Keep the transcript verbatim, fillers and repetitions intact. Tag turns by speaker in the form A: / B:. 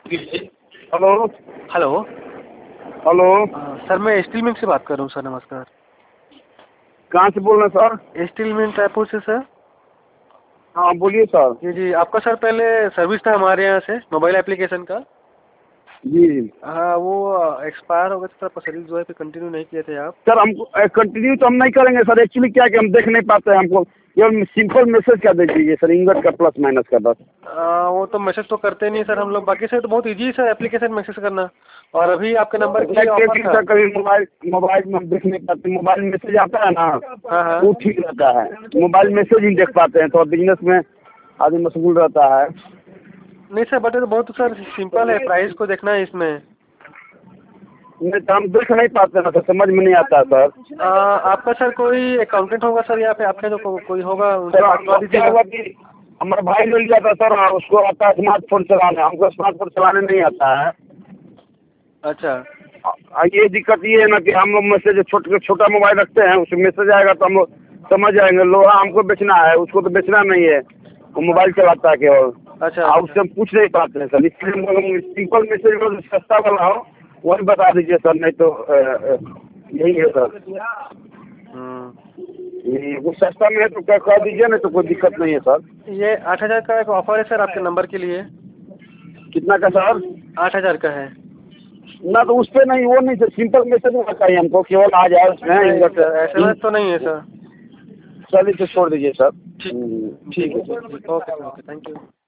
A: Hello.
B: Hello.
A: Hello.
B: अ, sir मैं steel mill से बात कर रहा हूँ सर, नमस्कार।
A: कहाँ से बोल रहे हैं सर?
B: स्टील मिल रायपुर से सर।
A: हाँ बोलिए सर।
B: जी जी, आपका सर पहले सर्विस था हमारे यहाँ से मोबाइल एप्लीकेशन का।
A: जी जी
B: हाँ वो एक्सपायर हो गया था, पर सर्विस जो है फिर कंटिन्यू नहीं किए थे आप।
A: सर, हमको कंटिन्यू तो हम नहीं करेंगे सर। एक्चुअली क्या है कि हम देख नहीं पाते हैं, हमको केवल सिंपल मैसेज कर दे दीजिए सर, इंगट का प्लस माइनस का बस।
B: आ, वो तो मैसेज तो करते नहीं सर हम लोग, बाकी से तो बहुत इजी है सर एप्लीकेशन मैसेज करना। और अभी आपके नंबर की ऑफर था।
A: सर कभी मोबाइल मोबाइल में हम देख नहीं पाते, मोबाइल मैसेज आता है ना
B: हाँ हाँ।
A: वो ठीक रहता है। मोबाइल मैसेज ही देख पाते हैं, तो बिजनेस में आदमी मशगूल रहता है।
B: नहीं सर, बट ये तो बहुत सर सिंपल है, प्राइस को देखना है इसमें।
A: नहीं तो हम देख नहीं पाते ना, तो समझ में नहीं आता सर।
B: आ, आपका सर कोई अकाउंटेंट होगा सर यहाँ पे, आपके जो को, कोई होगा उनसे
A: सर
B: बात करवा
A: क्या
B: दीजिएगा।
A: हुआ कि हमारा भाई मिल गया था सर, उसको आता है स्मार्टफोन चलाने, हमको स्मार्टफोन चलाने नहीं आता है।
B: अच्छा।
A: आ, ये दिक्कत ये है ना कि हम लोग मैसेज छोटे छोटा मोबाइल रखते हैं, उसमें मैसेज आएगा तो हम लोग समझ जाएंगे। लोहा हमको बेचना है, उसको तो बेचना नहीं है, वो मोबाइल चलाता है केवल।
B: अच्छा
A: और
B: अच्छा।
A: उससे हम पूछ नहीं पाते हैं सर, इसलिए हम लोग सिंपल मैसेज जो सस्ता वाला हो वही बता दीजिए सर, नहीं तो अ, अ, यही है सर।
B: हम्म।
A: ये वो सस्ता में है तो क्या कह दीजिए, नहीं तो कोई दिक्कत नहीं है सर।
B: ये आठ हजार का एक ऑफर है सर आपके नंबर के लिए।
A: कितना का सर?
B: आठ हजार का है।
A: ना तो उस पर नहीं, वो नहीं सर, सिंपल मैसेज में चाहिए हमको, केवल आ जाए उसमें
B: नहीं
A: ingot.
B: Sir, S M S तो नहीं है सर।
A: चलिए तो छोड़ दीजिए सर।
B: ठीक।
A: हम्म, ठीक
B: ठीक
A: है
B: है
A: सर।
B: ठीक, okay sir, okay, thank you.